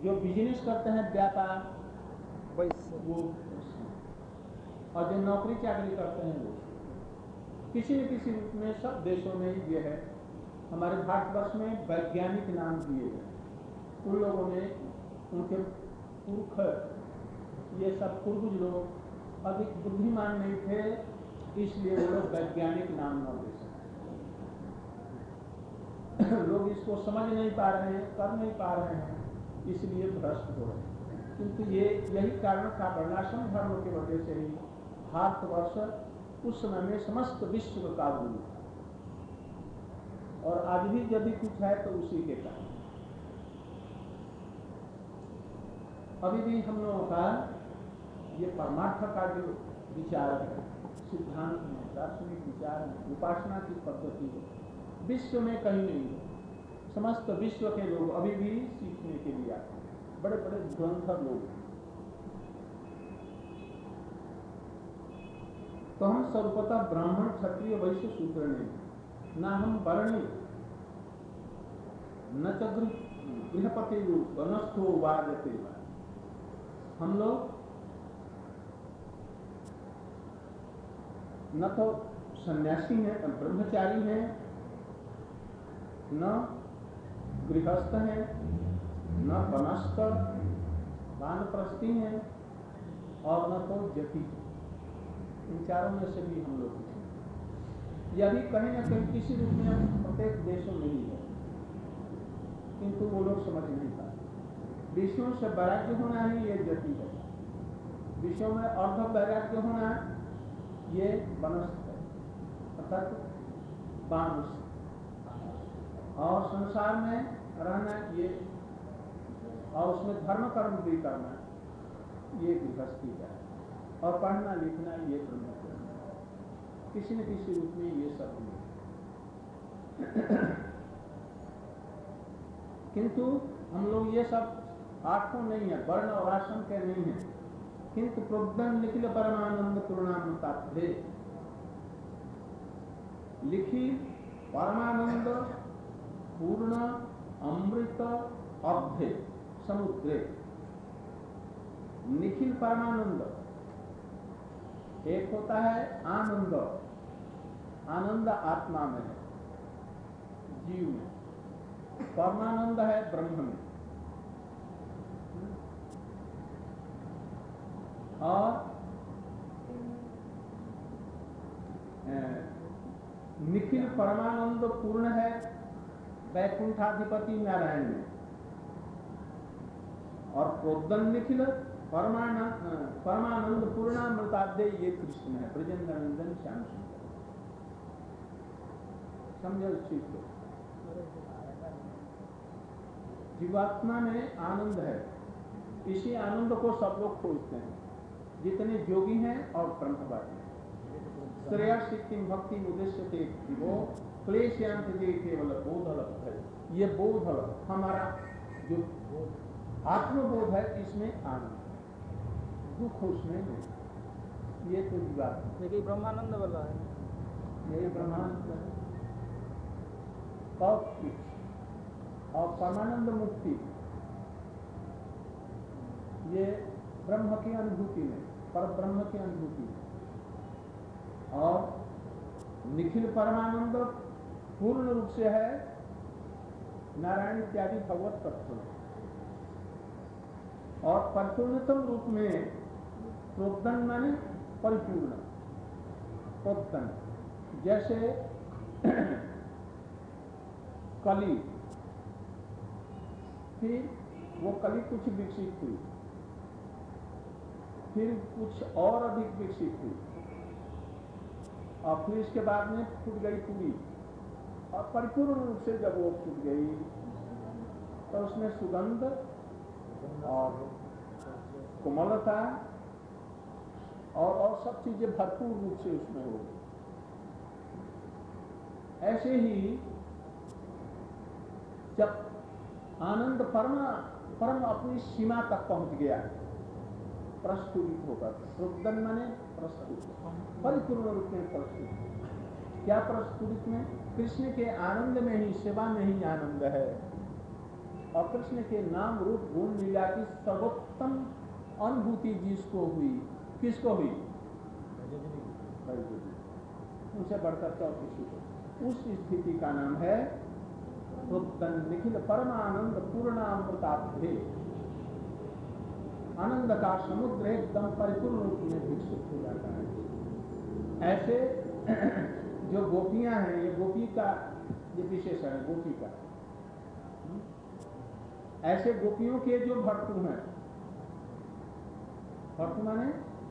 जो बिजनेस करते हैं, व्यापार, वो, और जो नौकरी चाकरी करते हैं वो, किसी न किसी रूप में सब देशों में ये है। हमारे भारतवर्ष में वैज्ञानिक नाम दिए गए, उन लोगों ने, उनके पुरख, ये सब पूर्वज लोग अधिक बुद्धिमान नहीं थे, इसलिए वो लोग वैज्ञानिक नाम न दे सकते। लोग इसको समझ नहीं पा रहे हैं, कर नहीं पा रहे हैं, इसलिए भ्रष्ट हो रहे हैं। किंतु ये यही कारण था, वर्णाश्रम धर्म की वजह से ही भारतवर्ष उस समय में समस्त विश्व का गुरु था, और आज भी यदि कुछ है तो उसी के कारण। अभी भी हम लोगों का ये परमार्थ का जो विचार है, सिद्धांत में, दार्शनिक विचार में, उपासना की पद्धति है, विश्व में कहीं नहीं है। समस्त विश्व के लोग अभी भी सीखने के लिए आते हैं, बड़े बड़े धुरंधर लोग। तो हम सर्वप्रथम ब्राह्मण, क्षत्रिय, वैश्य, शूद्र नहीं, ना हम वर्णी, न च गृहपति रूप नस्थो वादते। हम लोग न तो सन्यासी हैं, ब्रह्मचारी हैं, न गृहस्थ हैं, न वनस्थ वानप्रस्थी हैं, और न तो जति। इन चारों में से भी हम लोग यह भी कहीं न कहीं किसी रूप में प्रत्येक देशों में ही है, किंतु वो लोग समझ नहीं पाते। विषयों से वैराग्य होना ही ये जति है, विषयों में अर्ध वैराग्य होना ये वनस्थ है, अर्थात वानस, और संसार में रहना ये, और उसमें धर्म कर्म भी करना ये गृहस्थी का है, और पढ़ना लिखना ये ब्रह्मचर्य है। किसी न किसी रूप में ये सब नहीं। किंतु हम लोग ये सब आठों नहीं है, वर्ण और आश्रम के नहीं है, किंतु प्रोद्दन निखिल परमानंद पूर्णामृताब्धे, लिखी परमानंद पूर्ण अमृत अब्धे समुद्रे। निखिल परमानंद एक होता है आनंद, आनंद आत्मा में है, जीव में। परमानंद है ब्रह्म में, और निखिल परमानंद पूर्ण है वैकुंठाधिपति नारायण में, और प्रोद्दन निखिल परमानंद पूर्णामृताब्धे ये कृष्ण है, ब्रजेंद्रनंदन श्याम सुंदर। समझो इस चीज को। जीवात्मा में आनंद है, इसी आनंद को सब लोग खोजते हैं, जितने योगी हैं और ब्रह्मवादी हैं। श्रेया सिद्धि भक्ति उद्देश्य थे वो क्लेशांत जे केवल बोधल है। ये बोधल हमारा जो आत्मबोध है, इसमें आनंद, दुख उसमें नहीं। ये तो जीवात्मा, देखिए ब्रह्मानंद वाला है, यही ब्रह्मानंद है। और परमानंद मुक्ति ये ब्रह्म की अनुभूति में, पर ब्रह्म की अनुभूति में। और निखिल परमानंद पूर्ण रूप से है नारायण इत्यादि भगवत तत्व, और परिपूर्णतम रूप में प्रोद्दन माने परिपूर्ण, प्रोद्दन जैसे कली थी, वो कली कुछ विकसित हुई, फिर कुछ और अधिक विकसित हुई, और फिर इसके बाद में फूट गई पूरी, और परिपूर्ण रूप से जब वो फूट गई तो उसमें सुगंध और कोमलता और सब चीजें भरपूर रूप से उसमें हो गई। ऐसे ही जब आनंद परम अपनी सीमा तक पहुंच गया, प्रस्फुटित होकर, प्रोद्दन माने प्रस्फुटित, परिपूर्ण रूप में प्रस्फुटित। क्या प्रस्फुटित में? कृष्ण के आनंद में ही, सेवा में ही आनंद है, और कृष्ण के नाम रूप गुण लीला की सर्वोत्तम अनुभूति जिसको हुई, किसको हुई? उनसे बढ़कर क्या किसी को। उस स्थिति का नाम है निखिल परमानंद पूर्णामृताब्धे, आनंद का समुद्र एकदम परिपूर्ण रूप में विकसित हो जाता है। ऐसे जो गोपियां हैं, ये गोपी का ये विशेषण है, गोपी का। ऐसे गोपियों के जो भर्तृ हैं, भर्तृ माने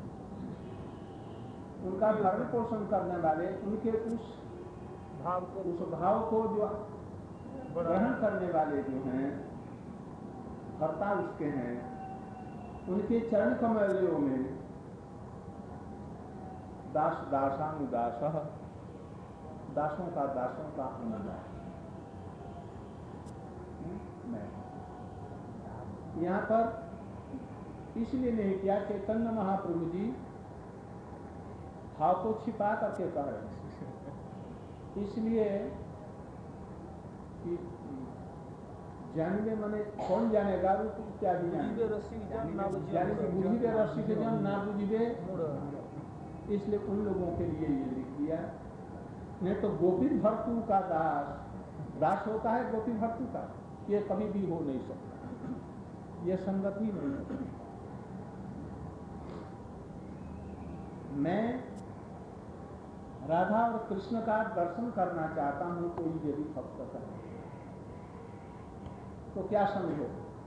उनका भरण पोषण करने वाले, उनके उस भाव को जो ग्रहण करने वाले जो हैं, भर्ता उसके हैं, उनके चरण कमलों में दास दासानुदास, दासों का अनुदास। यहाँ पर इसलिए नहीं किया, चैतन्य महाप्रभु जी भाव को छिपा करके कह रहे हैं, इसलिए कि जानवे मने कौन जानेगा रूप इत्यादि, बुझिबे रस्सी के जन ना बुझिबे, इसलिए उन लोगों के लिए ये लिख दिया। नहीं तो गोपी भर्तु का दास होता है, गोपी भर्तु का ये कभी भी हो नहीं सकता, ये संगति नहीं होती। मैं राधा और कृष्ण का दर्शन करना चाहता हूं, कोई यदि भक्त करे तो क्या समझो,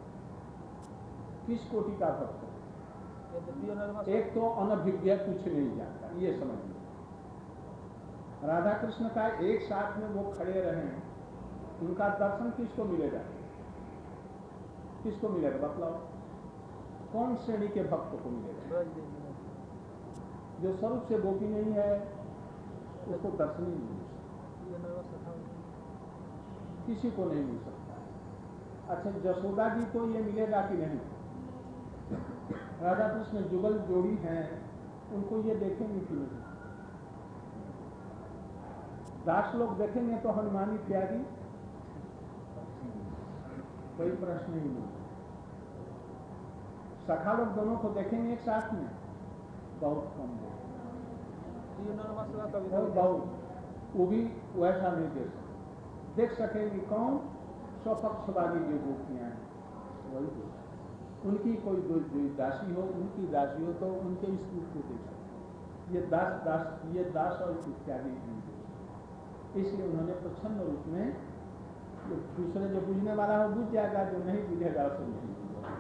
किस कोटि का भक्त है? एक तो अनभिज्ञ, कुछ नहीं जानता, ये समझ लो। राधा कृष्ण का एक साथ में वो खड़े रहे, उनका दर्शन किसको मिलेगा? किसको मिलेगा बतलाओ? कौन श्रेणी के भक्त को मिलेगा? जो स्वरूप से गोपी नहीं है उसको दर्शन ही नहीं मिल सकता, किसी को नहीं मिल सकता। अच्छा, जसोदा जी को ये मिलेगा कि नहीं? राधा कृष्ण जुगल जोड़ी हैं, उनको ये देखेंगे कि नहीं? दास लोग देखेंगे तो हनुमान इत्यादि, कोई प्रश्न ही नहीं। सखा लोग दोनों को देखेंगे एक साथ में, बहुत कम बहुत, वो भी वैसा नहीं देख सकेंगे। कौन? स्वपक्षवादी जो गोपियां हैं वही, उनकी कोई दासी हो, उनकी दासी हो तो उनके इस रूप को देख सकते। ये दास और इत्यादि नहीं देख सकते, इसलिए उन्होंने प्रच्छन्न रूप में, दूसरे जो बुझने वाला हो बुझ जाएगा, जो नहीं बुझेगा उसे नहीं बुझेगा।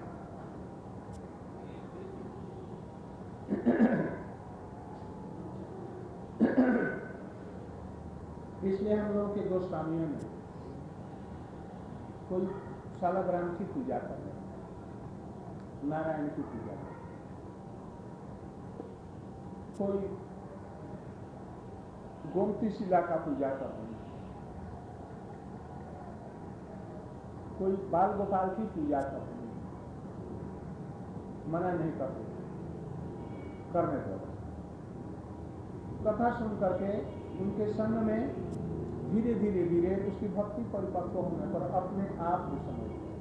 इसलिए हम लोगों के गोस्वामियों में कोई शालाग्राम की पूजा कर रहे, नारायण की पूजा कर, कोई गोमती शिला का पूजा कर रहे, कोई बाल गोपाल की पूजा कर रहे, मना नहीं कर रहे, करने दो। कथा सुन करके उनके संग में धीरे धीरे उसकी भक्ति परिपक्व होने पर अपने आप वो समझ गए,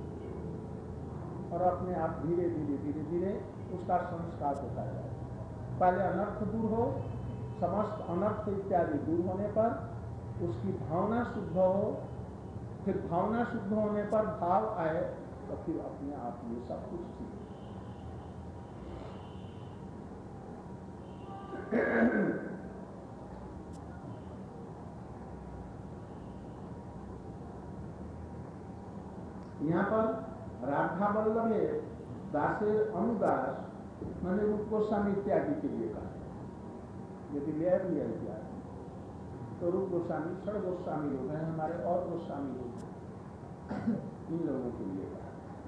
और अपने आप धीरे धीरे उसका संस्कार होता जाए। पहले अनर्थ दूर हो, समस्त अनर्थ इत्यादि दूर होने पर उसकी भावना शुद्ध हो, फिर भावना शुद्ध होने पर भाव आए, तो फिर अपने आप ये सब कुछ ठीक। यहाँ पर राधा वल्लभे दासे अनुदास मैंने रूप गोस्वामी इत्यादि के लिए कहा। यदि ले लिया तो रूप गोस्वामी, षड गोस्वामी लोग हैं हमारे, और गोस्वामी लोग हैं, इन लोगों के लिए कहा।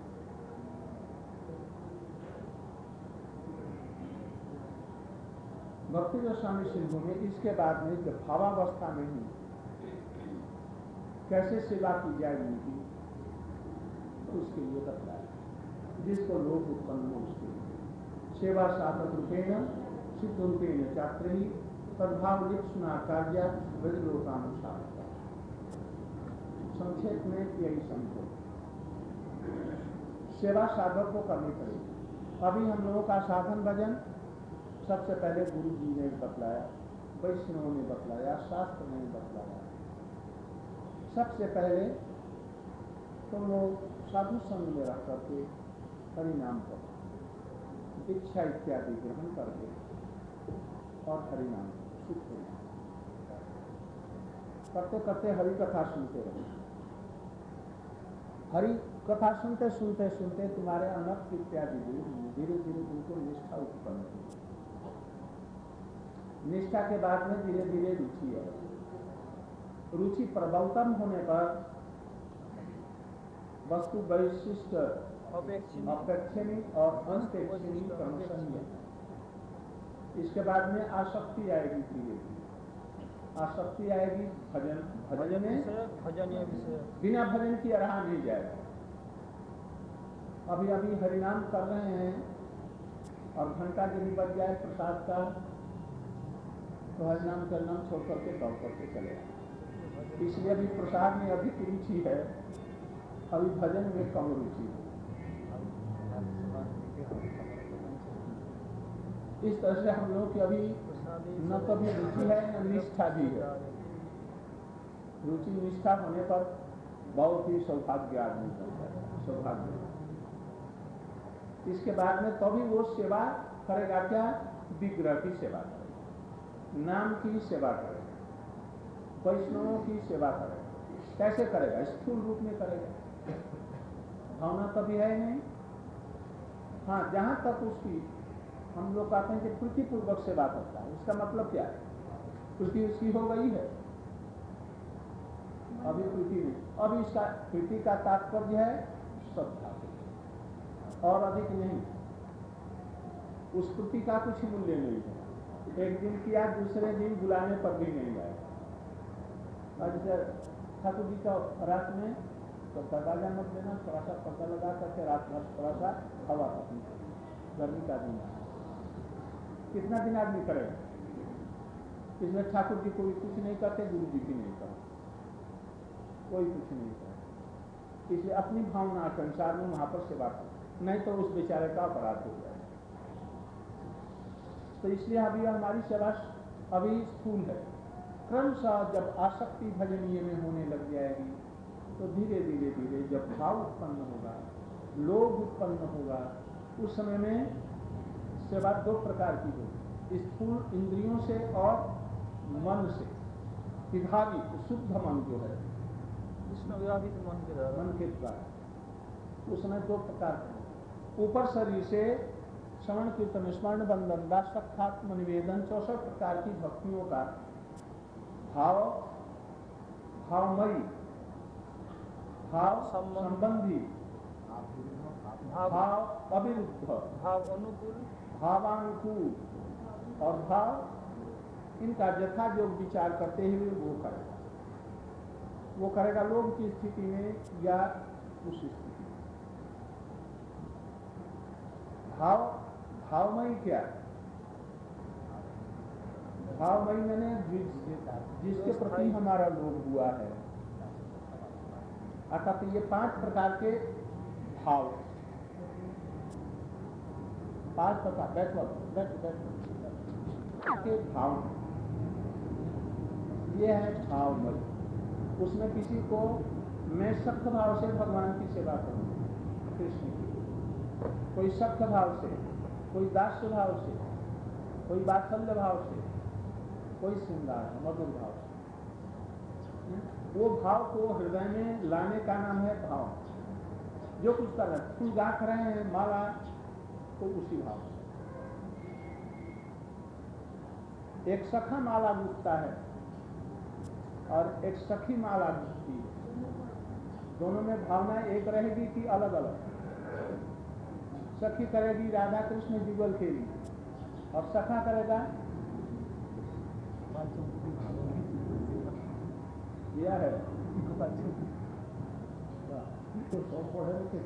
भक्ति गोस्वामी सिंधु में इसके बाद में जब भावावस्था में ही कैसे सेवा की जाए उनकी, तो उसके लिए बतलाया, जिसको लोग उत्पन्न हो उसके लिए सेवा साधक रूपेण सिद्ध रूपेण चात्री तद्भाव लिप्सना कार्य ब्रजलोकानुसार। संक्षेप में यही समझो, सेवा साधक को करनी पड़ेगी। अभी हम लोगों का साधन भजन सबसे पहले गुरु जी ने बतलाया, वैष्णव ने बतलाया, शास्त्र ने बतलाया। सबसे पहले तुम लोग साधु संग में रह करके हरिनाम करो, दीक्षा इत्यादि ग्रहण करके और हरिनाम सुख करते करते हरि कथा सुनते रहो। हरि कथा सुनते सुनते सुनते तुम्हारे अनर्थ इत्यादि धीरे धीरे बिल्कुल निष्ठा उत्पन्न होगी। निष्ठा के बाद में धीरे धीरे रुचि है। रुचि प्रबलतम होने पर वस्तु वैशिष्ट अपेक्षणीय और अनपेक्षणीय क्रमशः है। इसके बाद में आसक्ति आएगी, धीरे धीरे आसक्ति आएगी। भजन बिना भजन की रहा नहीं जाएगा। अभी अभी हरिनाम कर रहे हैं और घंटा यदि बज जाए प्रसाद का तो हरिनाम करना छोड़ करके दौड़ करके चले आए। इसलिए अभी प्रसाद में अधिक रुचि है, अभी भजन में कम रुचि है। इस तरह से हम लोग की अभी न कभी रुचि है न निष्ठा भी है। रुचि निष्ठा होने पर बहुत ही सौभाग्य आदमी बनता है, सौभाग्य। इसके बाद में तभी वो सेवा करेगा, क्या? विग्रह की सेवा करेगा, नाम की सेवा करेगा, वैष्णवों की सेवा करेगा। कैसे करेगा? स्थूल रूप में करेगा, भावना कभी है नहीं। हाँ, जहां तक उसकी हम लोग कहते हैं कि प्रीतिपूर्वक सेवा करता है। इसका मतलब क्या है? प्रीति उसकी हो गई है, अभी प्रीति नहीं। अभी इसका प्रीति का तात्पर्य है श्रद्धा और अधिक नहीं। उस प्रीति का कुछ मूल्य नहीं है। एक दिन किया, दूसरे दिन बुलाने पर भी नहीं आएगा। जैसे ठाकुर जी का रात में तो दरवाजा मत देना, थोड़ा सा पर्दा लगा करके रात भर थोड़ा सा हवा अपनी, गर्मी का दिन कितना दिन आदमी करेगा? इसमें ठाकुर जी कोई कुछ नहीं करते, गुरु जी भी नहीं करते, कोई कुछ नहीं करते। इसलिए अपनी भावना के अनुसार में वहां पर सेवा कर, नहीं तो उस बेचारे का अपराध हो जाएगा। तो इसलिए अभी हमारी सेवा अभी स्थूल है। क्रमशः जब आसक्ति भजनीय में होने लग जाएगी तो धीरे धीरे धीरे जब भाव उत्पन्न होगा, लोभ उत्पन्न होगा, उस समय में सेवा दो प्रकार की होगी, स्थूल इंद्रियों से और मन से। विभावी शुद्ध मन जो है, मन के द्वारा, उसमें दो प्रकार के। ऊपर शरीर से श्रवण कीर्तन स्मरण बंधन दास सत्यात्म निवेदन 64 प्रकार की भक्तियों का भाव, भावमयी, भाव संबंधी, भाव अविरुद्ध, भाव अनुकूल, भावानुकूल और भाव, इनका यथा जो विचार करते हुए वो करेगा। वो करेगा लोभ की स्थिति में या उस स्थिति में। भावमयी क्या? भावमयी मैंने जिसके प्रति हमारा लोभ हुआ है, अर्थात ये 5 प्रकार के भाव, 5 प्रकार के भाव, ये है भावमयी। उसमें किसी को मैं सख्त भाव से भगवान की सेवा करूंगा, कृष्ण की, कोई सख्त भाव से, कोई दास्य भाव से, कोई वात्सल्य भाव से, कोई श्रृंगार मधुर भाव से। वो भाव को हृदय में लाने का नाम है भाव। जो कुछ कर रहे हैं, फूल गाँठ रहे हैं, माला, तो उसी भाव से। एक सखा माला गुथता है और एक सखी माला गुथती है। दोनों में भावना एक रहेगी कि अलग अलग? सखी करेगी राधा कृष्ण जुगल खेली और सखा करेगा यह है तो सौ पढ़े के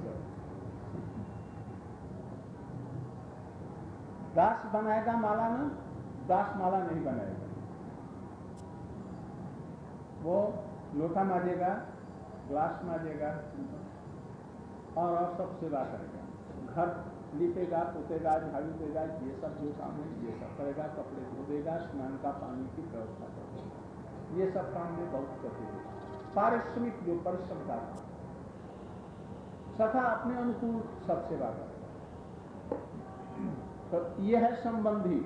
दास बनाएगा माला ना, दास माला नहीं बनाएगा। वो लोटा माजेगा, ग्लास माजेगा और सब सेवा करेगा, घर लिपेगा, पोतेगा, झाड़ू देगा, ये सब जो काम है ये सब करेगा, कपड़े धो देगा, स्नान का पानी की व्यवस्था करेगा, ये सब काम में बहुत कठिन है। पारिश्रमिक जो परिश्रम का काम तथा अपने अनुकूल सब सेवा करेगा। तो ये है संबंधी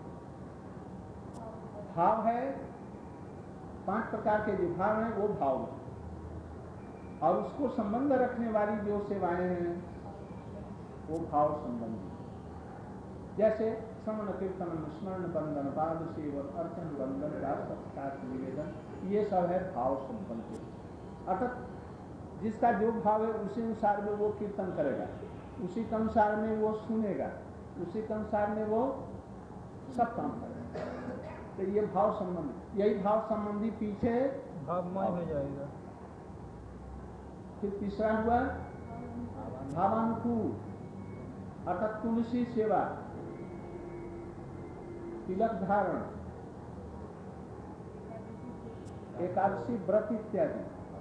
भाव है। 5 प्रकार के जो भाव हैं वो भाव है, और उसको संबंध रखने वाली जो सेवाएं हैं वो भाव संबंधी। जैसे श्रवण कीर्तन स्मरण बंदन पाद सेवन अर्चन बंदन दास निवेदन, ये सब है भाव संबंधी। अर्थात जिसका जो भाव है उसी अनुसार में वो कीर्तन करेगा, उसी के अनुसार में वो सुनेगा, उसी के अनुसार में वो सब काम करेगा। तो ये भाव संबंधी, यही भाव संबंधी पीछे भावमय हो जाएगा। फिर तीसरा हुआ भावानुकूल, अर्थात तुलसी सेवा, तिलक धारण, एकादशी व्रत इत्यादि,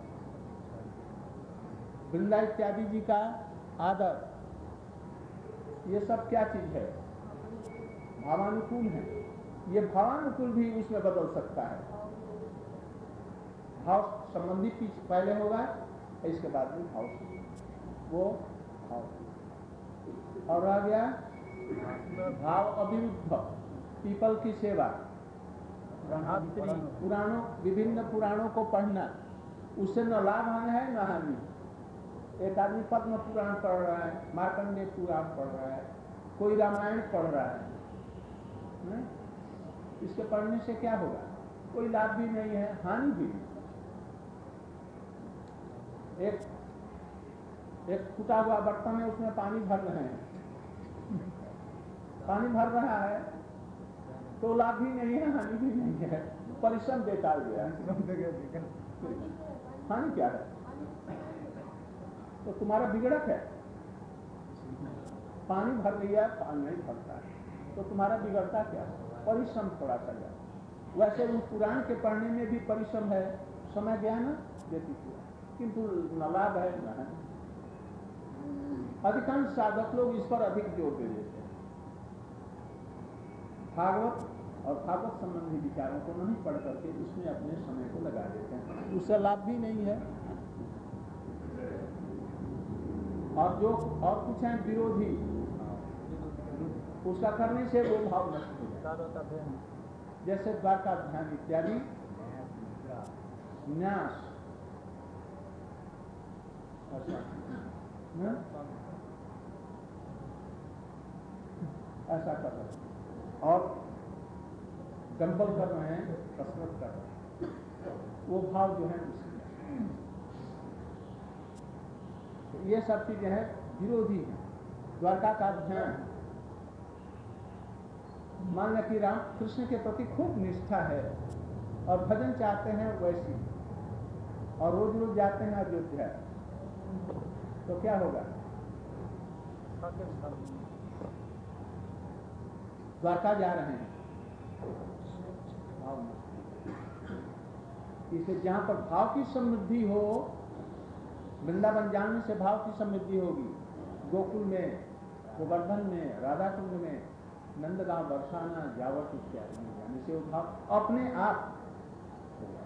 वृंदा इत्यादि जी का आदर, ये सब क्या चीज है? भावानुकूल है। ये भावानुकूल भी उसमें बदल सकता है। भाव संबंधी पीछे पहले होगा, इसके बाद में भाव वो भाव। और आ गया भाव अविरुद्ध, पीपल की सेवा, पुराणों, विभिन्न पुराणों को पढ़ना, उससे न लाभ है न हानि। एक आदमी पद्म पुराण पढ़ रहा है, मार्कंडेय पुराण पढ़ रहा है, कोई रामायण पढ़ रहा है, इसके पढ़ने से क्या होगा? कोई लाभ भी नहीं है, हानि भी नहीं। एक फूटा हुआ बर्तन है, उसमें पानी भर रहे हैं, पानी भर रहा है तो लाभ भी नहीं है, हानि भी नहीं है, परिश्रम बेकार गया। हानि क्या है? तो तुम्हारा बिगड़क है, पानी भर लिया, पानी नहीं भरता है, तो तुम्हारा बिगड़ता क्या है? परिश्रम थोड़ा सा जाए। वैसे उन पुराण के पढ़ने में भी परिश्रम है, समय ज्ञान देती थी, किंतु न लाभ है न है। अधिकांश साधक लोग इस पर अधिक जोर दे देते हैं। भागवत और भागवत संबंधी विचारों को नहीं पढ़ करके इसमें अपने समय को लगा देते हैं, उससे लाभ भी नहीं है। और जो और कुछ है विरोधी, उसका करने से वो भाव नष्ट हो जाता है। जैसे द्वारका ध्यान इत्यादि, न्यास, ऐसा कर रहे हैं, और डंबल कर रहे हैं, कसरत कर रहे हैं, वो भाव जो है उसमें, ये सब चीजें हैं विरोधी है। द्वारका का ध्यान, मान लिया कि राम कृष्ण के प्रति खूब निष्ठा है और भजन चाहते हैं वैसी, और रोज रोज जाते हैं अयोध्या, तो क्या होगा? द्वारका जा रहे हैं, इसे जहां पर भाव की समृद्धि हो, वृंदावन जाने से भाव की समृद्धि होगी। गोकुल में, गोवर्धन में, राधा कुंड में, नंदगांव, बरसाना, जावट इत्यादि में जाने से वो भाव अपने आप होगा।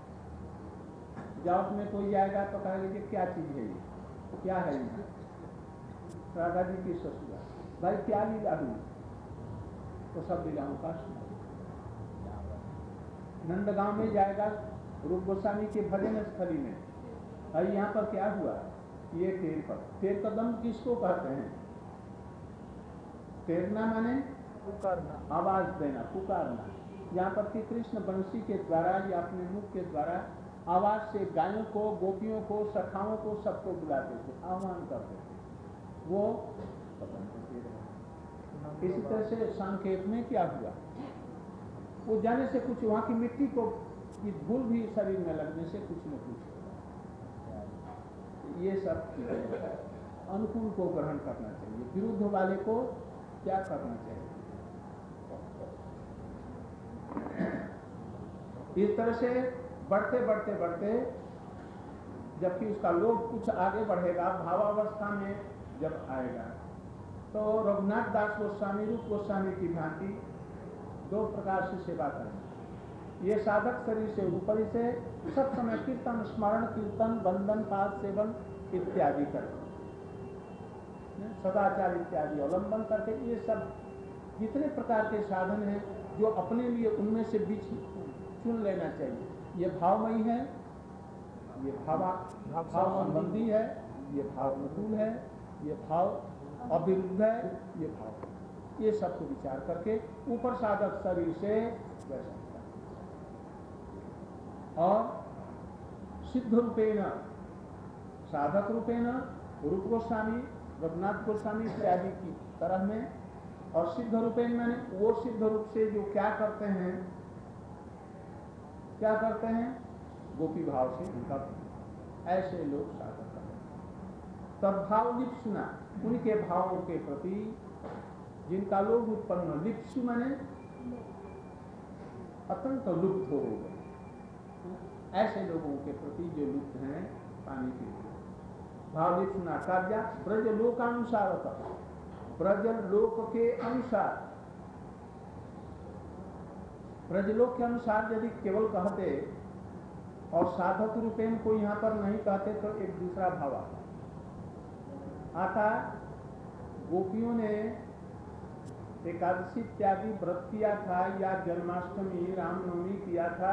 जावट में कोई जाएगा तो कहेगा कि क्या चीज है ये, क्या है ये? राधा जी की ससुरा, भाई क्या लीला हुई? तो सब लीलाओं का सुना। नंदगांव में जाएगा रूप गोस्वामी के भजन स्थली में, और यहाँ पर क्या हुआ? ये तेर पर, तेर कदम किसको कहते हैं? तेरना माने पुकारना, आवाज देना, पुकारना। यहाँ पर कि कृष्ण बंसी के द्वारा या अपने मुख के द्वारा आवाज से गायों को, गोपियों को, सखाओं को, सबको बुलाते थे, आह्वान करते थे, वो पतन करते रहे। इसी तरह से संकेत में क्या हुआ? वो जाने से कुछ वहां की मिट्टी को की धूल भी शरीर में लगने से कुछ न कुछ होगा। ये सब अनुकूल को ग्रहण करना चाहिए, विरुद्ध वाले को क्या करना चाहिए? इस तरह से बढ़ते बढ़ते बढ़ते जबकि उसका लोभ कुछ आगे बढ़ेगा भावावस्था में जब आएगा। तो रघुनाथ दास गोस्वामी रूप गोस्वामी की भांति दो प्रकार से सेवा करें। ये साधक शरीर से ऊपरी से सब समय कीर्तन स्मरण कीर्तन बंधन पाद सेवन इत्यादि करें, सदाचार इत्यादि अवलंबन करके ये सब जितने प्रकार के साधन हैं जो अपने लिए उनमें से बीच चुन लेना चाहिए। ये भावमयी है, ये भाव संबंधी है, ये भाव अनुकूल है, ये भाव अविरुद्ध है, ये भाव, ये सबको विचार करके ऊपर साधक शरीर से वैसा और सिद्ध रूपेण साधक रूपेण रूप गोस्वामी रघुनाथ गोस्वामी इत्यादि की तरह में, और सिद्ध रूपेण मैंने वो सिद्ध रूप से जो क्या करते हैं गोपी भाव से उनका, ऐसे लोग साधक करते। तद्भाव लिप्सुना उनके भावों के प्रति जिनका लोग उत्पन्न, लिप्सु माने अत्यंत लुप्त हो गए, ऐसे लोगों के प्रति जो लुप्त हैं पानी के लिए भाव लिप्सुना कार्या ब्रज लोकानुसार, ब्रज लोक के अनुसार, ब्रजलोक के अनुसार यदि केवल कहते और साधक रूपेण को यहाँ पर नहीं कहते तो एक दूसरा भाव आता। गोपियों ने एकादशी इत्यादि व्रत किया था या जन्माष्टमी रामनवमी किया था,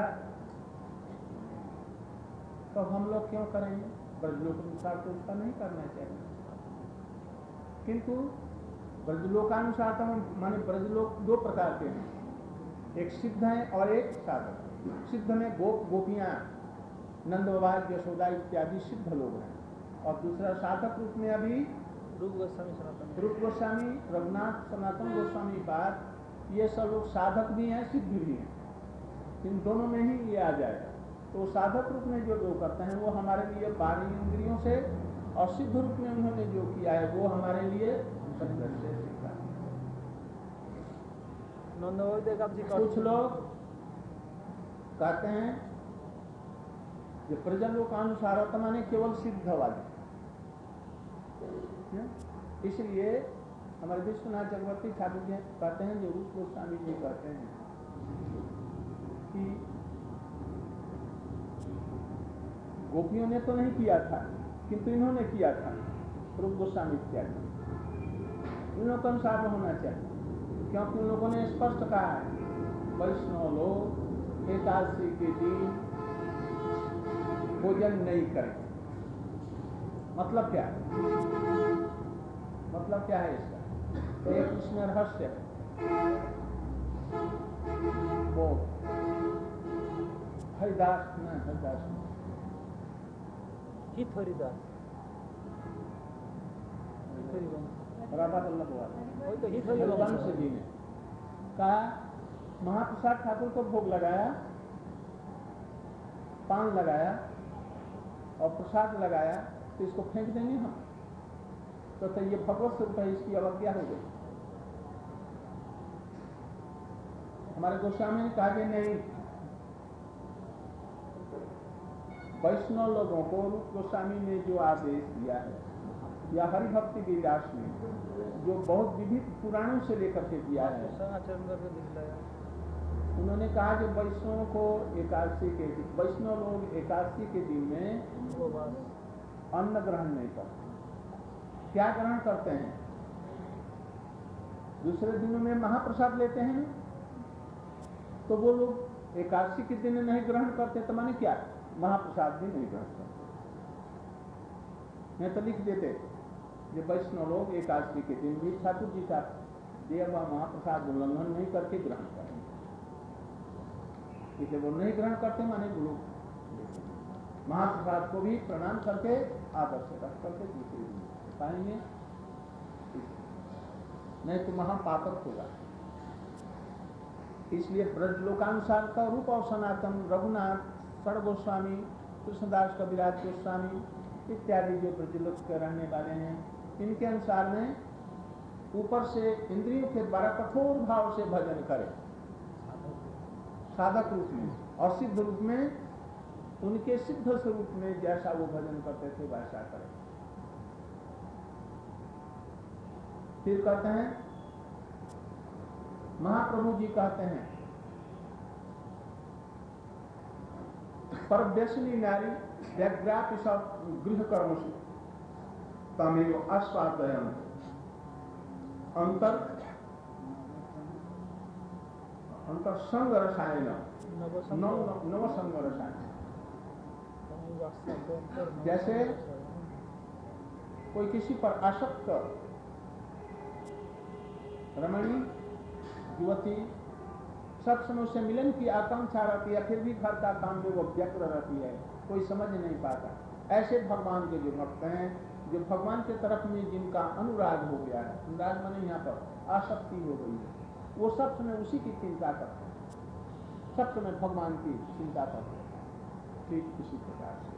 तो हम लोग क्यों करेंगे? ब्रजलोक अनुसार तो उसका नहीं करना चाहिए। किंतु ब्रजलोकानुसार तो माने ब्रजलोक दो प्रकार के हैं, एक सिद्ध है और एक साधक। सिद्ध में गोपियां नंद बाबा यशोदा इत्यादि सिद्ध लोग हैं, और दूसरा साधक रूप में अभी रूप गोस्वामी रघुनाथ सनातन गोस्वामी पाद, ये सब लोग साधक भी हैं सिद्ध भी हैं, इन दोनों में ही ये आ जाएगा। तो साधक रूप में जो लोग करते हैं वो हमारे लिए 12 इंद्रियों से, और सिद्ध रूप में उन्होंने जो किया है वो हमारे लिए संघर्ष से सीखा। कुछ लोग कहते हैं कि प्रजलोकानुसार माने केवल सिद्ध वाले, इसलिए हमारे विश्वनाथ चक्रवर्ती ठाकुर जी कहते हैं, जो रूप गोस्वामी जी कहते हैं कि गोपियों ने तो नहीं किया था किंतु इन्होंने किया था, रूप गोस्वामी इत्यादि इन लोगों के अनुसार में होना चाहिए, क्योंकि उन लोगों ने स्पष्ट कहा है वैष्णव लोग एकादशी के दिन भोजन नहीं करें। मतलब क्या है? मतलब क्या है इसका? तो एक इसमें रहस्य है। वो हरिदास राधा वल्लभ हरिवंश जी ने कहा, महाप्रसाद ठाकुर को भोग लगाया, पान लगाया और प्रसाद लगाया, तो इसको फेंक देंगे हम? तो ये भगवत स्वरूप है, इसकी अवज्ञा हो गई। हमारे गोस्वामी ने कहा कि नहीं, वैष्णव लोगों को रूप गोस्वामी ने जो आदेश दिया है या हरिभक्ति विलास में जो बहुत विविध पुराणों से लेकर के दिया है, उन्होंने कहा कि वैष्णव को एकादशी के दिन, वैष्णव लोग एकादशी के दिन में अन्न ग्रहण नहीं करते। क्या ग्रहण करते हैं? दूसरे दिनों में महाप्रसाद लेते हैं, तो वो लोग एकादशी के दिन नहीं ग्रहण करते, तो माने क्या? महाप्रसाद भी नहीं ग्रहण करते। मैं तो लिख देते जो वैष्णव लोग एकादशी के दिन भी ठाकुर जी का दिया हुआ महाप्रसाद उल्लंघन नहीं करके ग्रहण करें, इसलिए वो नहीं ग्रहण करते, माने गुरु महाप्रसाद को भी प्रणाम करके आदर से रख करके दूसरे दिन पाएंगे, नहीं तो महापातक होगा। इसलिए ब्रजलोकानुसार का रूप और सनातन रघुनाथ षड़ गोस्वामी कृष्णदास कविराज गोस्वामी इत्यादि जो ब्रजलोक के रहने वाले हैं, इनके अनुसार में ऊपर से इंद्रियों के द्वारा कठोर भाव से भजन करें साधक रूप में, और सिद्ध रूप में उनके सिद्ध स्वरूप में जैसा वो भजन करते थे वैसा करें। फिर कहते हैं, महाप्रभु जी कहते हैं, परव्यसनी नारी व्यग्रापि गृह कर्मसु तमेव आस्वादयन् अंतर संग रसायन नव संग रसायन। जैसे कोई किसी पर आसक्त रमणी युवती सब समय उससे मिलन की आकांक्षा रहती है, फिर भी घर का काम जो वो व्यक्त रहती है, कोई समझ नहीं पाता। ऐसे भगवान के जो भक्त हैं, जो भगवान के तरफ में जिनका अनुराग हो गया है, अनुराग माने यहाँ पर आसक्ति हो गई है, वो सब समय उसी की चिंता करते हैं, सब समय भगवान की चिंता करते हैं। ठीक इसी प्रकार से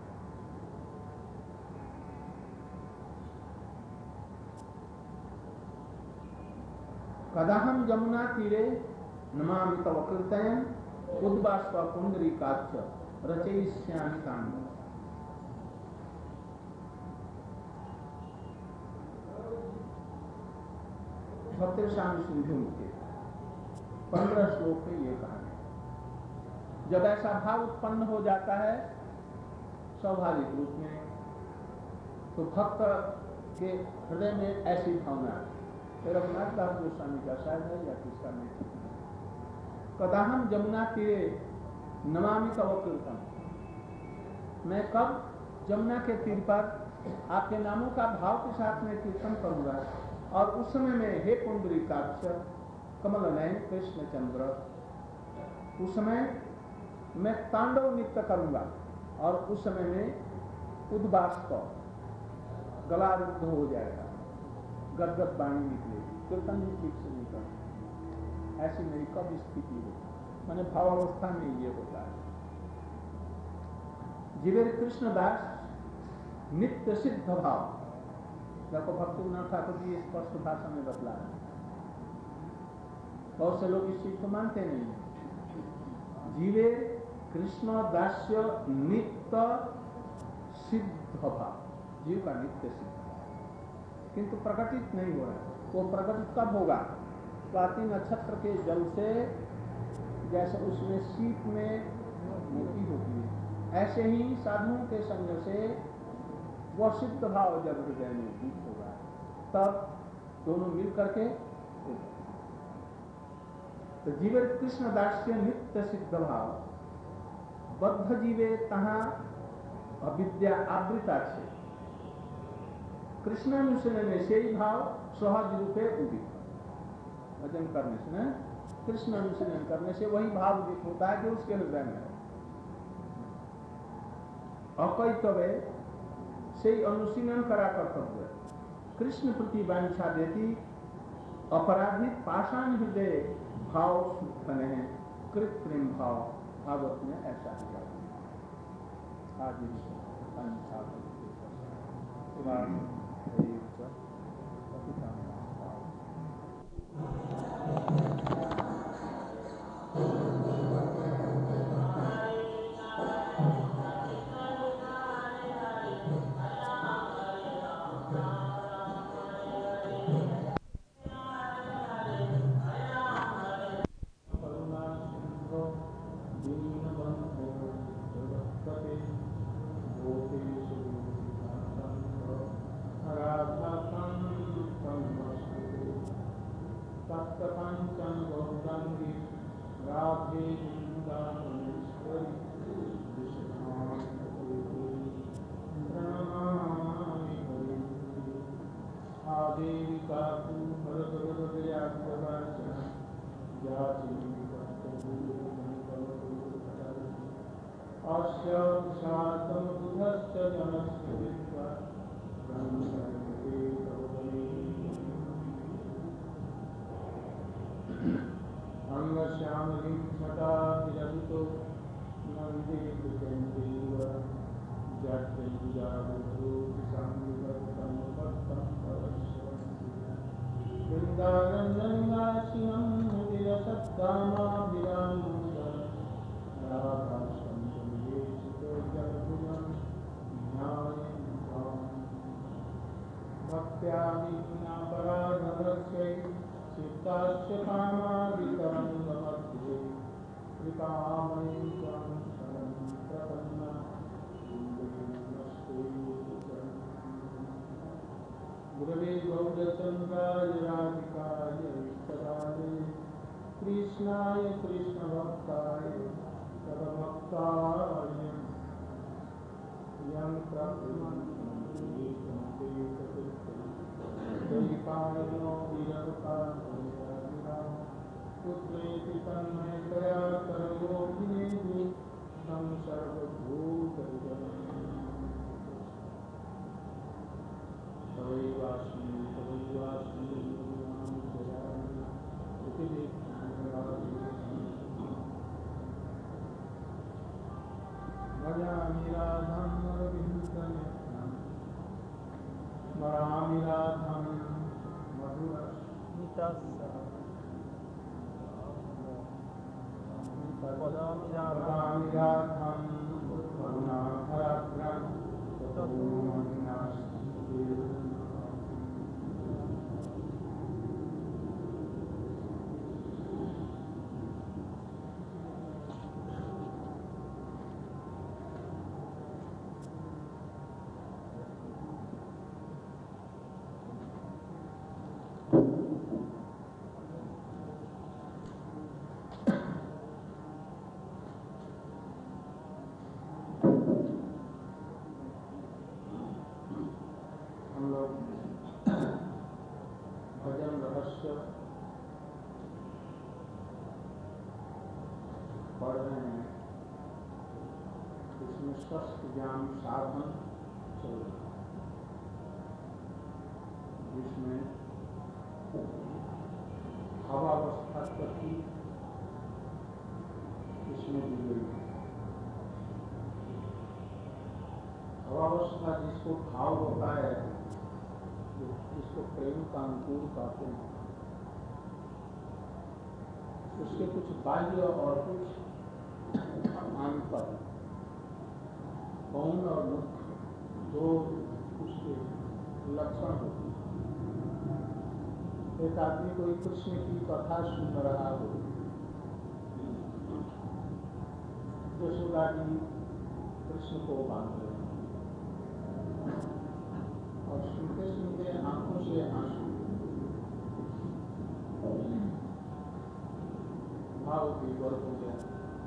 कदाहम यमुना तीरे नमामि तव कीर्तयन् उद्बाष्प पुंडरीकाक्ष रचयिष्यामि काम्यम्। भक्ति स्वामी सिंधु के 15 श्लोक में ये कहा है। जब ऐसा भाव उत्पन्न हो जाता है स्वाभाविक रूप में, तो भक्त के हृदय में ऐसी भावना रघुनाथ दास गोस्वामी का शायद है या किसका नहीं, कदाहम यमुना तीरे नमामि तव कीर्तन, मैं कब यमुना के तीर पर आपके नामों का भाव के साथ में कीर्तन करूंगा, और उस समय में हे पुंडरीकाक्ष कमल नयन कृष्ण चंद्र, उस समय मैं तांडव नृत्य करूंगा, और उस समय में उद्बाष्प गला रुद्ध हो जाएगा, गदगद वाणी निकलेगी, कीर्तन भी ठीक से नहीं कर। ऐसी मेरी कब स्थिति हो, मैंने भावावस्था में ये होता है। जीवेर कृष्णदास नित्य सिद्ध भाव, देखो भक्तिविनोद ठाकुर जी स्पष्ट भाषा में बतला रहे। बहुत से लोग इस चीज को मानते नहीं। जीवे कृष्ण दास्य नित्य सिद्ध भाव, जीव का नित्य सिद्ध, किंतु प्रकटित नहीं हो रहा है। वो प्रकटित कब होगा? स्वाति नक्षत्र के जल से जैसे उसमें शीत में मोती होती है, ऐसे ही साधुओं के संग से वह सिद्ध भाव जब हृदय में उदित होगा, तब दोनों मिल करके तो जीवे कृष्ण दास्य नित्य सिद्ध भाव, बद्ध जीवे तहा अविद्या आवृता छे, कृष्णानुशीलन से ही भाव सहज रूपे उदित, भजन करने से न कृष्ण अनुशीलन करने से वही भाव उदित होता है जो उसके हृदय में है। अकैतवे से अनुशीलन करा कर्तव्य, कृष्ण प्रति वांछा देती अपराधी पाषाण हृदय भाव शुद्ध है, कृत्रिम भाव भागवत में ऐसा ही आदि चित्तस्य कामादितरङ्गमध्ये कृपामयि त्वं शरणं प्रपन्ना नमस्ते गुरवे गौरचन्द्राय राधिकाय विष्टराय कृष्णाय कृष्णभक्ताय तद्भक्ताय यं दैपायनो विरताय पुत्रेति तन्मयतया सर्वोऽभिनेदि तं सर्वभूतविजयम् तवैवास्मि तवैवास्मि भजामि राधां रविन्द्रनेत्रं स्मरामि राधां वदामि राधां करुणाभराभ्रां भजन रहस्य पढ़ रहे हैं। इसमें स्वस्थ ज्ञान साधन चल रहा है, जिसमें भावावस्था प्रति इसमें दी गई है। भावावस्था जिसको भाव होता है, जिसको प्रेम का अंकुर कहते हैं, उसके कुछ बाह्य और कुछ आंतर, गौण और मुख्य, दो उसके लक्षण होते हैं। एक आदमी कोई कृष्ण की कथा सुन रहा हो, यशोदा जी कृष्ण को बांध रहे हैं और सुनते सुनते आंखों से आंसू, भाव विवर हो गया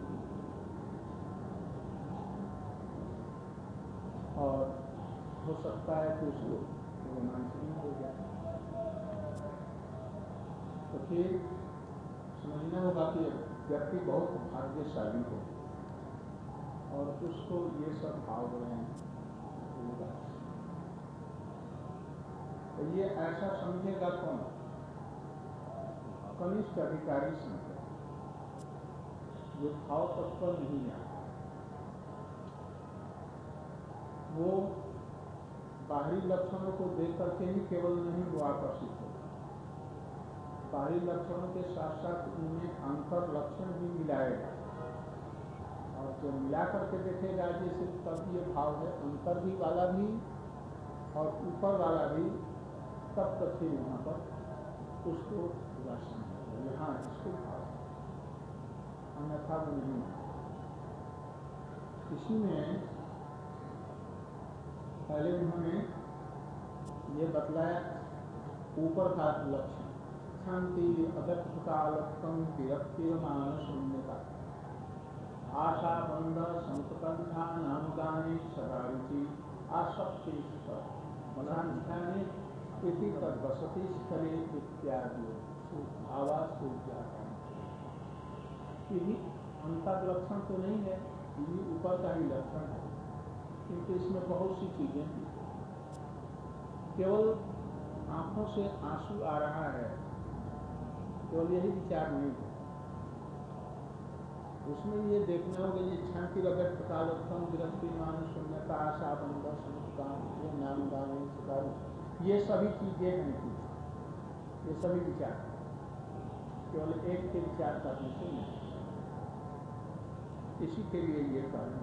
और हो सकता है कि उसको रोमांचन हो गया। तो फिर समझना होगा कि व्यक्ति बहुत भाग्यशाली हो और उसको ये सब भाव रहे हैं। तो ये ऐसा समझेगा कौन? कनिष्ठ अधिकारी समझेगा, जो भाव तत्व नहीं आता। वो बाहरी लक्षणों को देख करके ही केवल नहीं वो आकर्षित होगा, बाहरी लक्षणों के साथ साथ उनमें अंतर लक्षण भी मिलाएगा और जो मिला करके देखेगा जैसे तब ये भाव है, अंतर भी वाला भी और ऊपर वाला भी, तब तक फिर वहाँ पर उसको दर्शन यहाँ इसको भाव, अन्यथा वो नहीं। इसी में पहले उन्होंने ये बतलाया ऊपर का लक्षण, शांति अदक्षतालत्वं विरक्तिर्मान शून्यता आशा बंध संतकंठा नाम गाने सदा रुचि आसक्ति मनाध्याने इति तद्वसति स्थले इत्यादि भावा सूर्याकांक्षा। यही अंतर लक्षण तो नहीं है, यही ऊपर का ही लक्षण है, क्योंकि इसमें बहुत सी चीजें हैं। केवल आंखों से आंसू आ रहा है, केवल यही विचार नहीं है। उसमें ये देखना होगा ये शांति रगत प्रकालोत्तम विरक्ति मान शून्यता आशा बंध संस्कार ये नाम गाने सुधार, ये सभी चीजें हैं, ये सभी विचार केवल एक के विचार करने से नहीं। इसी के लिए ये कारण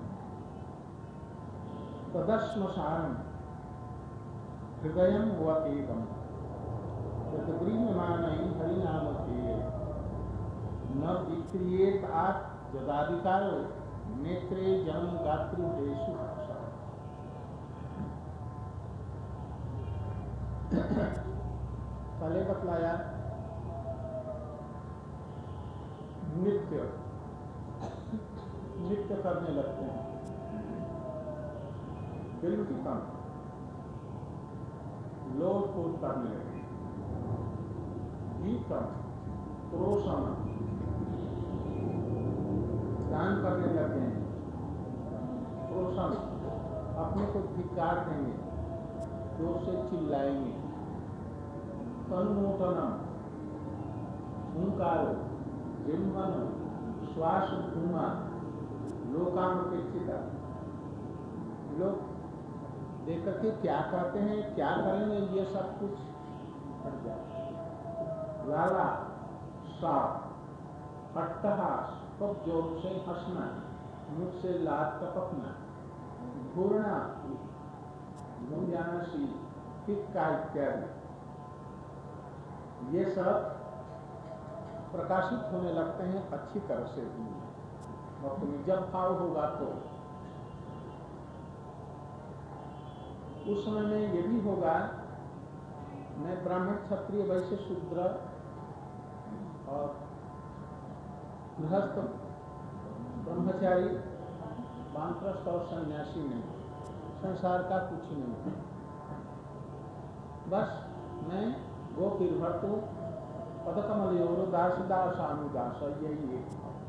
तदस्मशान हृदयम व एकम, जब गृह्यमाणैः हरिनामधेये न विक्रियेत आत् यदाधिकारो नेत्रे जन्म गातृदेषु भाषा। पहले बतलाया नृत्य करने लगते हैं, फिल्म की कम लोट पोट करने लगे, गीत कम क्रोशन दान करने लगे हैं, क्रोशन अपने को धिक्कार देंगे, जोर से चिल्लाएंगे, तन्मोटनम हुंकारो जिम्मन श्वास धूमा लोकानुपेक्षिता। लोग देख करके क्या कहते हैं, क्या करेंगे, ये सब कुछ हट जाए। लाला साफ अट्टहास, खूब जोर से हंसना, मुख से लात टपकना, घूरना, गुंजानशील टिक्का इत्यादि, ये सब प्रकाशित होने लगते हैं अच्छी तरह से। और तुम्हें जब भाव होगा तो उस समय में ये भी होगा, मैं ब्राह्मण क्षत्रिय वैश्य शूद्र और गृहस्थ ब्रह्मचारी वानप्रस्थ और सन्यासी नहीं, संसार का कुछ नहीं, बस मैं गोपीर्भर्तु पदकमलयोर दास दासानुदास, यही एक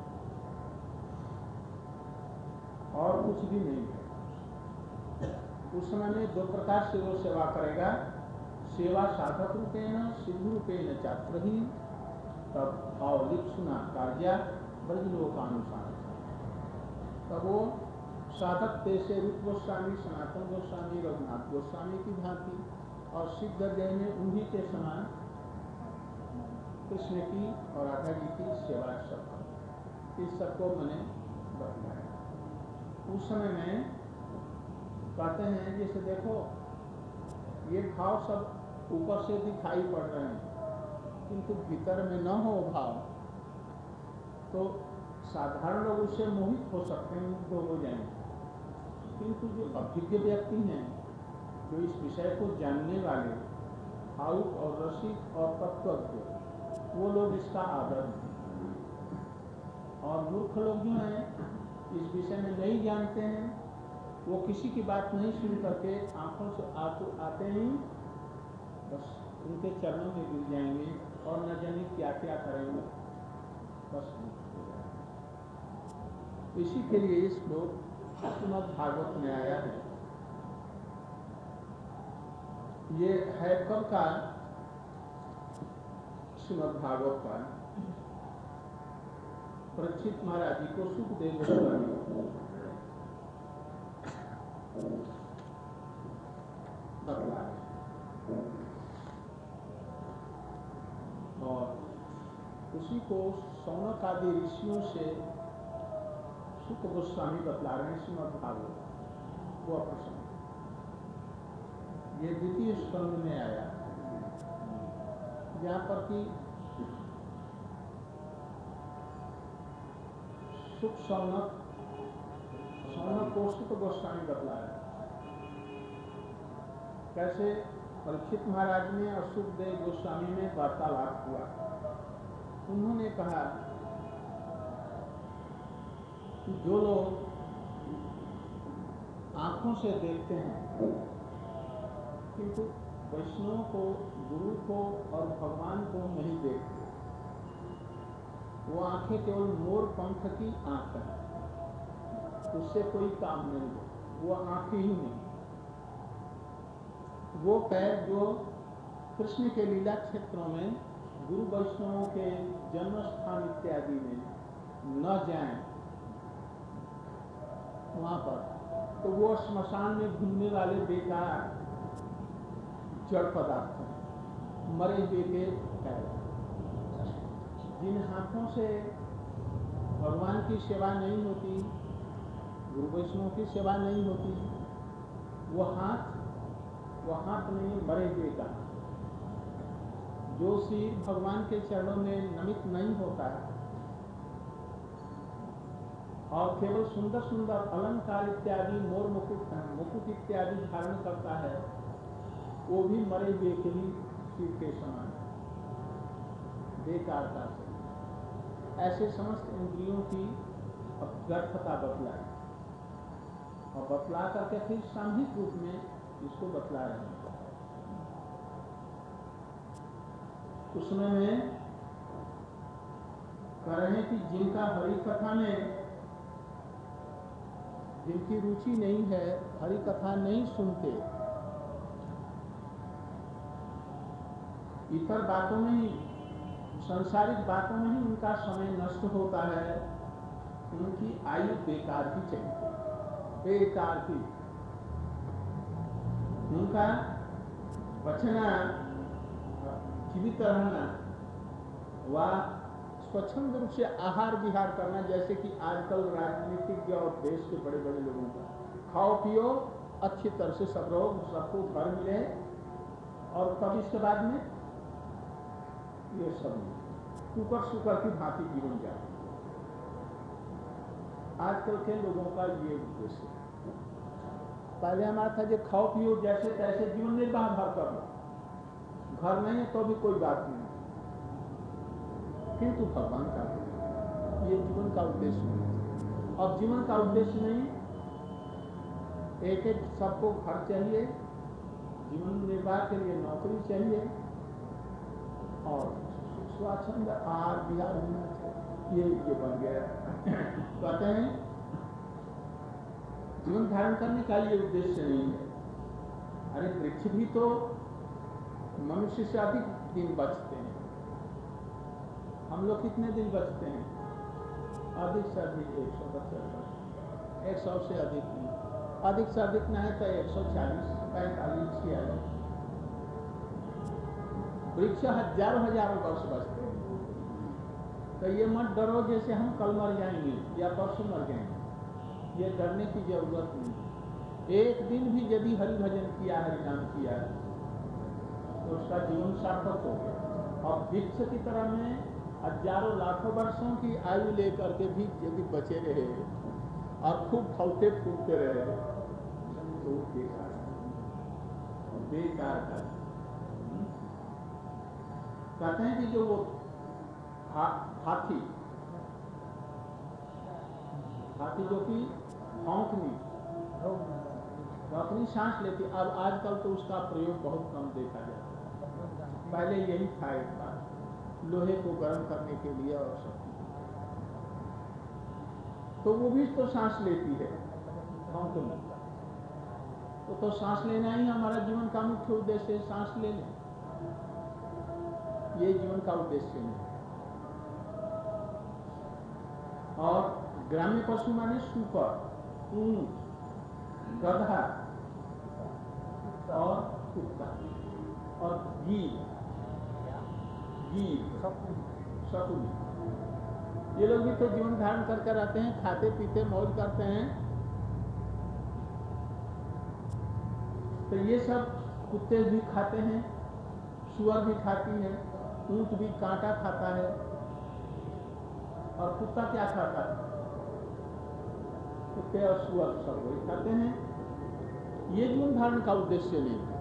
और कुछ भी नहीं है। उस समय में दो प्रकार से वो सेवा करेगा, सेवा साधक रूपेण सिद्ध रूपेण छात्र ही, तब भाव लिप्सुना कार्या ब्रजलोकानुसार। तब वो साधक जैसे रूप गोस्वामी, सनातन गोस्वामी, रघुनाथ गोस्वामी की भांति और सिद्ध अध्याय में उन्हीं के समान कृष्ण की और राधा जी की सेवा सब, इस सबको मैंने बताया। उस समय में कहते हैं जैसे देखो ये भाव सब ऊपर से दिखाई पड़ रहे हैं, किंतु भीतर में न हो भाव तो साधारण लोग उससे मोहित हो सकते हैं, मुग्ध हो जाएंगे, किंतु जो अभिज्ञ व्यक्ति हैं, जो इस विषय को जानने वाले भावुक और रसिक और तत्वज्ञ, वो लोग इसका आदर हैं। और मूर्ख लोग जो हैं इस विषय में नहीं जानते हैं, वो किसी की बात नहीं सुन करके आंखों से आंसू आते ही बस उनके चरणों में गिर जाएंगे और न जाने क्या क्या करेंगे, बस इसी के लिए इस श्लोक श्रीमद् भागवत में आया है। ये है कब का श्रीमद् भागवत का? परीक्षित महाराज जी को सुखदेव गोस्वामी बतला और उसी को सौनक आदि ऋषियों से सुख गोस्वामी बतला रहे हैं श्रीमद् भागवत। वो प्रसंग ये द्वितीय स्कंद में आया, जहाँ पर कि सुख सौनक को सुख गोस्वामी बतला रहे कैसे परीक्षित महाराज ने और सुखदेव गोस्वामी में वार्तालाप हुआ। उन्होंने कहा कि जो लोग आंखों से देखते हैं किंतु वैष्णव को, गुरु को और भगवान को नहीं देखते, वो आंखें केवल मोर पंख की आंख है, उससे कोई काम नहीं है, वो आंखें ही नहीं। वो पैर जो कृष्ण के लीला क्षेत्रों में गुरु वैष्णवों के जन्म स्थान इत्यादि में न जाएं वहां पर, तो वो श्मशान में घूमने वाले बेकार जड़ पदार्थ हैं, मरे हुए के पैर। जिन हाथों से भगवान की सेवा नहीं होती, गुरु वैष्णव की सेवा नहीं होती, वो हाथ नहीं, मरे हुए का। जो सिर भगवान के चरणों में नमित नहीं होता है और केवल सुंदर सुंदर अलंकार इत्यादि मोर मुकुट इत्यादि धारण करता है, वो भी मरे हुए के ही सिर के समान बेकार का से। ऐसे समस्त इंद्रियों की व्यर्थता बतलाए और बतला करके फिर सामूहिक रूप में इसको बतला रहे हैं। उस समय में कह रहे हैं कि जिनका हरि कथा में जिनकी रुचि नहीं है, हरि कथा नहीं सुनते, इतर बातों में ही, सांसारिक बातों में ही उनका समय नष्ट होता है, उनकी आयु बेकार की चली, बेकार की। उनका बचना, जीवित रहना व स्वच्छंद रूप से आहार विहार करना, जैसे कि आजकल राजनीतिज्ञ और देश के बड़े बड़े लोगों का, खाओ पियो अच्छी तरह से सब रहो, सबको घर मिले, और तब इसके बाद में ये सब कुकर सुकर की भांति जीवन जाए। आजकल के लोगों का ये उद्देश्य है। पहले हमारा था जो खाओ पियो जैसे तैसे जीवन निर्वाह भर कर लो, घर नहीं है तो भी कोई बात नहीं, किंतु भगवान का ये जीवन का उद्देश्य नहीं। अब जीवन का उद्देश्य नहीं, एक एक सबको घर चाहिए, जीवन निर्वाह के लिए नौकरी चाहिए और स्वाच्छंद आहार विहार होना चाहिए, ये बन गया। कहते हैं जीवन धारण करने का ये उद्देश्य नहीं है। अरे वृक्ष भी तो मनुष्य से अधिक दिन बचते हैं, हम लोग कितने दिन बचते हैं? अधिक से अधिक 150 वर्ष, 100 से अधिक नहीं, अधिक से अधिक नहीं तो 140, 45, 46। वृक्ष हजारों हजारों वर्ष बचते हैं। तो ये मत डरो जैसे हम कल मर जाएंगे या परसों मर जाएंगे, ये डरने की जरूरत नहीं। एक दिन भी यदि हरि भजन किया, हरि नाम किया, तो उसका जीवन सार्थक हो गया। और वृक्ष की तरह में हजारों लाखों वर्षों की आयु लेकर के भी यदि बचे रहे और खूब फलते फूलते रहे तो बेकार बेकार का। कहते हैं कि जो वो हाथी जो कि भौंकनी अपनी सांस लेती, अब आजकल तो उसका प्रयोग बहुत कम देखा जाता है। पहले यही था एक बार, लोहे को गर्म करने के लिए और सब, तो वो भी तो सांस लेती है भौंकनी। तो सांस लेना ही हमारा जीवन का मुख्य उद्देश्य है, सांस ले लें, ये जीवन का उद्देश्य नहीं। और ग्राम्य पशु माने सुपर, ऊंट, गधा और कुत्ता और गीर, शकुनी, ये लोग भी तो जीवन धारण करके रहते हैं, खाते पीते मौज करते हैं। तो ये सब कुत्ते भी खाते हैं, सुअर भी खाती है, ऊंट भी कांटा खाता है, और कुत्ता क्या खाता है? कुत्ते और सुअर सब वही खाते हैं। ये जीवन धारण का उद्देश्य नहीं है।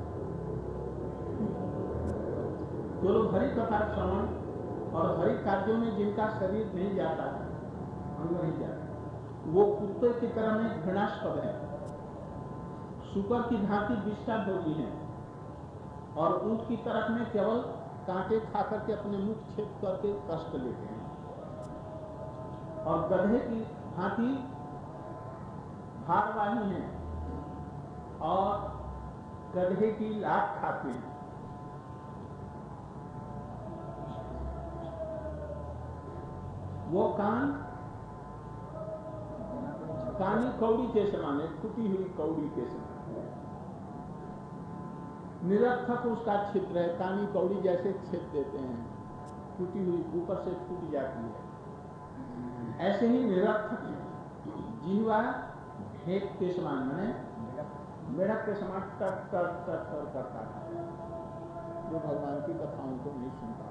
जो लोग हरि कथा श्रवण और हरि कार्यों में जिनका शरीर नहीं जाता है, अंग नहीं जाता, वो कुत्ते की तरह में घृणास्पद है, शुकर की भांति विष्ठा भोगी है, और ऊंट की तरफ में केवल कांटे खा करके अपने मुख छेद करके कष्ट लेते हैं, और गधे की भांति भारवाही है और गधे की लात खाते हैं। वो कानी कौड़ी के समान है, फूटी हुई कौड़ी के समान, निरर्थक उसका छिद्र है, कानी कौड़ी जैसे छेद देते हैं, फूटी हुई ऊपर से फूट जाती है। ऐसे ही निरर्थक जीवा हेक के समान, मैंने मेढक के समान टट टट टट टट करता है। जो भगवान की कथाओं को नहीं सुनता।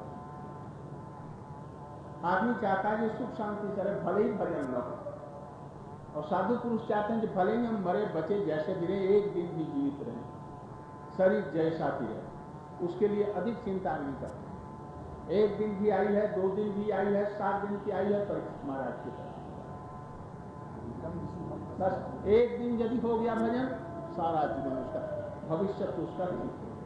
आदमी चाहता है कि सुख शांति से रहे, भले ही भजन न हो, और साधु पुरुष चाहते हैं कि भले ही हम मरे बचे जैसे भी रहे, एक दिन भी जीवित रहे, शरीर जैसा भी रहे, उसके लिए अधिक चिंता नहीं करते। एक दिन भी आई है, 2 दिन भी आई है, 7 दिन की आई है, परीक्षित महाराज की तरह बस एक दिन यदि हो गया भजन, सारा जीवन उसका, भविष्य तो उसका ठीक है।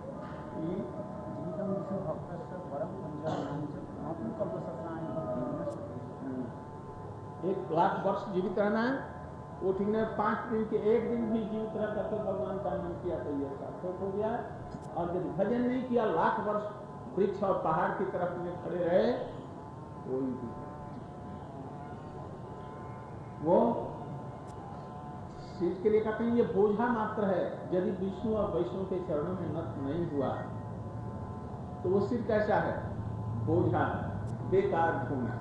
एक लाख वर्ष जीवित रहना है, वो ठीक है। 5 दिन के 1 दिन भी जीवित रह करके भगवान का नाम किया तो ये सार्थक हो गया। और यदि भजन नहीं किया, लाख वर्ष वृक्ष और पहाड़ की तरफ में खड़े रहे, कोई भी वो चीज के लिए कहते हैं ये बोझा मात्र है। यदि विष्णु और वैष्णव के चरणों में नत नहीं हुआ तो वो सिर कैसा है? बोझा है, बेकार घूमना,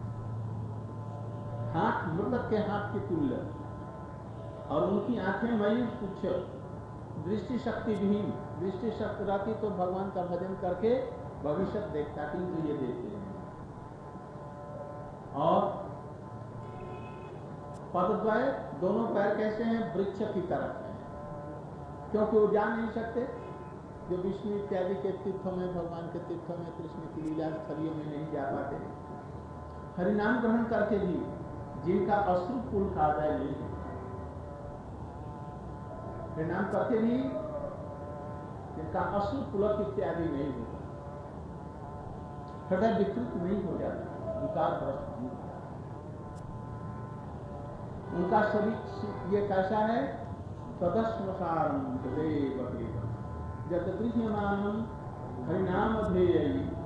हाथ मृतक के हाथ की तुल्य, और उनकी आंखें मयूर पुच्छ, दृष्टि शक्ति विहीन। दृष्टि शक्ति रहती तो भगवान का भजन करके भविष्य देखता, किंतु ये देखते हैं। और पदद्वय, दोनों पैर कैसे हैं? वृक्ष की तरफ हैं, क्योंकि वो जा नहीं सकते। जो विष्णु इत्यादि के तीर्थों में, भगवान के तीर्थों में, कृष्ण की लीला स्थलियों में नहीं जा पाते। हरिनाम ग्रहण करके भी जिनका अश्रु कुल का आदाय नहीं है, हरिनाम करके भी जिनका अश्रु पुलक इत्यादि नहीं होता, हृदय विकृत नहीं हो जाता, विकारग्रस्त नहीं होता, उनका शरीर ये कैसा है? तदस्मसारम तदेव जत गृह्यमानम हरिनाम ध्येयि